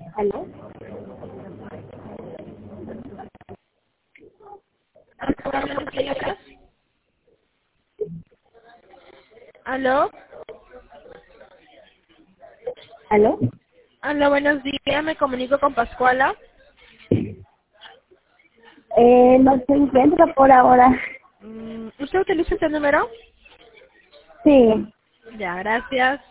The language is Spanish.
¿Aló? ¿Aló? ¿Aló? Aló, buenos días, me comunico con Pascuala. No se encuentra por ahora. ¿Usted utiliza este número? Sí. Ya, gracias.